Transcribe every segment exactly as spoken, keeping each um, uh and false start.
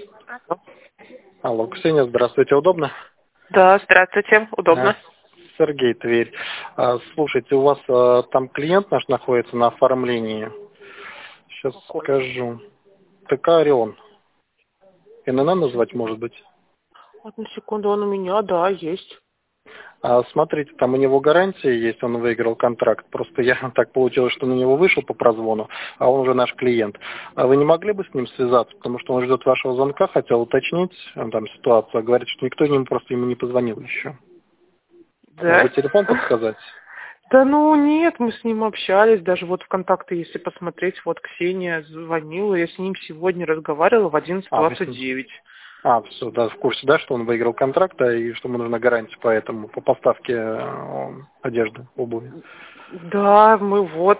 Алло, Ксения, здравствуйте, удобно? Да, здравствуйте, удобно. А, Сергей, Тверь. А, Слушайте, у вас а, там клиент наш находится на оформлении. Сейчас Какой? скажу. ТК «Орион». эн эн эн назвать, может быть? Одну секунду, он у меня, да, есть. А, смотрите, там у него гарантия есть, он выиграл контракт. Просто я так получилось, что на него вышел по прозвону, а он уже наш клиент. А вы не могли бы с ним связаться, потому что он ждет вашего звонка, хотел уточнить он там ситуацию, а говорит, что никто ему просто ему не позвонил еще. Может Да? быть, телефон подсказать? Да ну нет, мы с ним общались, даже вот в контакты, если посмотреть, вот Ксения звонила, я с ним сегодня разговаривала в одиннадцать А, вы с двадцать ним- девять. А, все, да, в курсе, да, что он выиграл контракт, да, и что ему нужна гарантия по этому, по поставке э, одежды, обуви. Да, мы вот.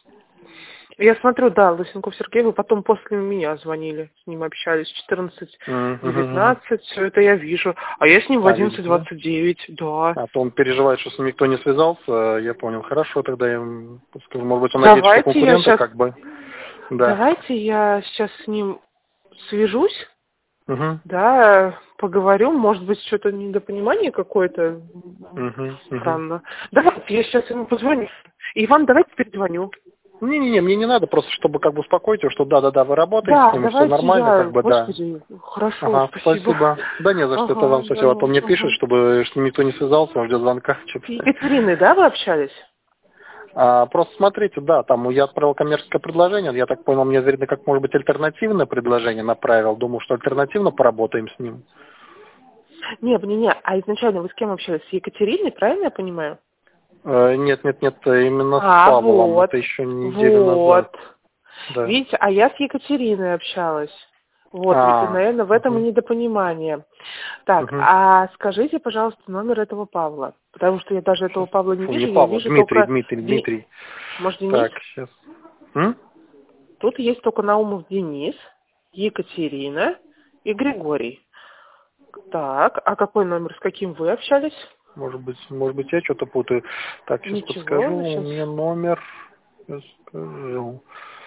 Я смотрю, да, Лысенков Сергей, вы потом после меня звонили, с ним общались, четырнадцать Мгм. девятнадцать, все это я вижу. А я с ним в А, одиннадцать видите, да? двадцать девять, да. А то он переживает, что с ним никто не связался, я понял. Хорошо, тогда я ему скажу, может быть, он надеется, что Давайте я конкуренты сейчас, как бы, да. давайте я сейчас с ним свяжусь. Угу. Да, поговорю, может быть, что-то недопонимание какое-то. Угу. Угу. Странно. Давайте, я сейчас ему позвоню. И вам давайте перезвоню. Не-не-не, мне не надо, просто чтобы как бы успокоить его, что да-да-да, вы работаете с Да, ним, все давайте нормально, я, как бы, да. господи, хорошо, Ага, спасибо. спасибо. Да не за что, это Ага, вам да спасибо. А то ну, мне пишет, ага. чтобы с ним никто не связался, он ждет звонка. С Что-то. Екатериной, да, вы общались? А, просто смотрите, да, там я отправил коммерческое предложение, я так понял, мне видно, как может быть альтернативное предложение направил, думаю, что альтернативно поработаем с ним. Не, не, не, а изначально вы с кем общались? С Екатериной, правильно я понимаю? Э, Нет, нет, нет, именно с А, Павлом, вот, это еще неделю назад, вот. да. Видите, а я с Екатериной общалась. Вот, и, А, наверное, в этом и угу, недопонимание. Так, угу. а скажите, пожалуйста, номер этого Павла. Потому что я даже этого Сейчас. Павла не Фу, не вижу, я Павла, вижу Дмитрий, только... Дмитрий, Де- Дмитрий. Может, Денис? Так, сейчас. М? Тут есть только Наумов Денис, Екатерина и Григорий. Так, а какой номер, с каким вы общались? Может быть, может быть, я что-то путаю. Так, сейчас подскажу. Ничего, У сейчас... меня номер. Сейчас скажу.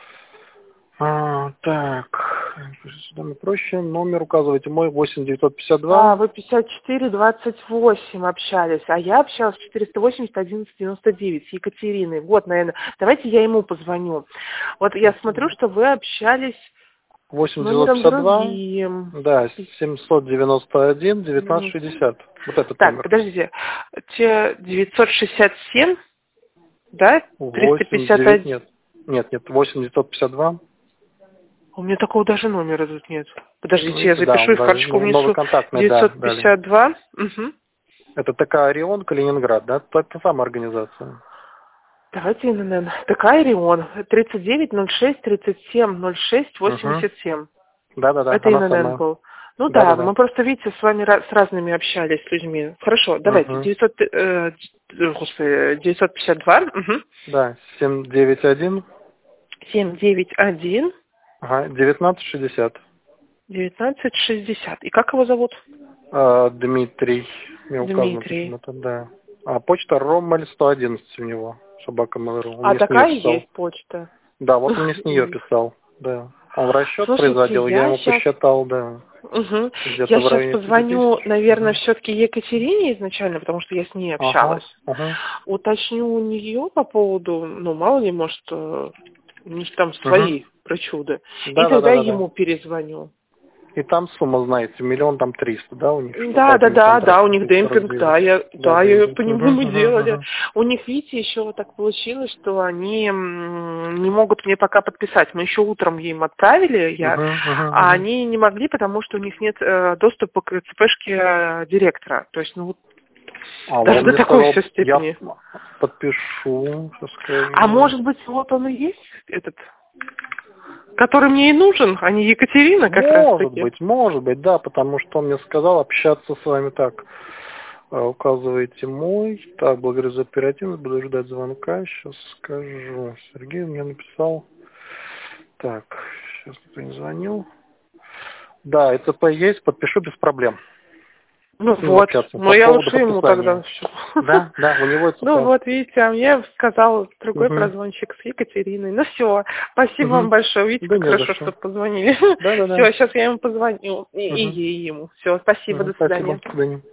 А, так. Сюда проще. Номер указывайте мой восемь девятьсот пятьдесят А, два. вы пятьдесят четыре двадцать восемь общались, а я общалась четыреста восемьдесят одиннадцать девяносто девять с Екатериной. Вот, наверное, давайте я ему позвоню. Вот я смотрю, что вы общались с восемь девятьсот номером пятьдесят два. другим. Да, семьсот девяносто один девятнадцать М, шестьдесят. Вот этот Так, номер. подождите. Те девятьсот шестьдесят семь, да? триста восемь пятьдесят девять один. нет. Нет, нет, восемь девятьсот пятьдесят два. У меня такого даже номера тут нет. Ну, Подождите, я видите, да, запишу он и в даже карточку ну, новый внесу. контактный, да, девятьсот дали. пятьдесят два. Угу. Это ТК «Орион», Калининград, да? Это та самая организация. Давайте эн эн эн. ТК Орион. тридцать девять ноль шесть тридцать семь ноль шесть Угу. восемьдесят семь. Да-да-да, Это она эн эн эн самая. был. Ну да, Да-да-да. мы просто, видите, с вами ra- с разными общались с людьми. Хорошо, давайте. Угу. девятьсот, э, э, господи, девятьсот пятьдесят два. Угу. Да, семь девять один, семь девять один ага, девятнадцать шестьдесят. девятнадцать шестьдесят. И как его зовут? А, Дмитрий, мне указано Дмитрий. почему-то, да. А почта Роммель сто одиннадцать у него, собака Mail.ru. Он А мне с нее такая и писал. есть почта. Да, вот он мне с нее М. писал, да. Он расчет Слушайте, производил, я я ему сейчас... посчитал, да, Угу. где-то Я в сейчас районе пяти позвоню, тысяч. наверное, Угу. все-таки Екатерине изначально, потому что я с ней Ага, общалась. ага. Уточню у нее по поводу, ну, мало ли, может, э, у них там Угу. свои причуды. И тогда Да-да-да-да-да. ему перезвоню. И там сумма, знаете, миллион там триста, да, у них что-то Да, да, один да, да, контракт у них пятьсот сорок демпинг, девять. да, я, Да, да, я демпинг. по Угу, нему мы угу, делали. угу. У них, видите, еще вот так получилось, что они м, не могут мне пока подписать. Мы еще утром им отправили, я, Угу, угу, а угу. они не могли, потому что у них нет э, доступа к ЦПшке э, директора. То есть, ну, вот А даже он до мне такой сказал, все я степени. подпишу, сейчас А скажу. может быть, вот он и есть этот, который мне и нужен, а не Екатерина как Может раз-таки. быть, может быть, да, потому что он мне сказал общаться с вами так. А, указываете мой. Так, благодарю за оперативность, буду ждать звонка. Сейчас скажу. Сергей мне написал. Так, сейчас кто не звонил. Да, ЭЦП есть, подпишу без проблем. Ну Ну, вот, общаться ну по я поводу лучше ему подписания. тогда. Да, да, у него это Ну всё. вот, видите, а мне сказал другой Мгм. прозвонщик с Екатериной. Ну все, спасибо вам Мгм. большое. Видите, Да как не за хорошо, что. что позвонили. Да-да-да. Все, сейчас я ему позвоню. И, и Мгм. ей ему. Все, спасибо, Мгм. до Спасибо. свидания. До свидания.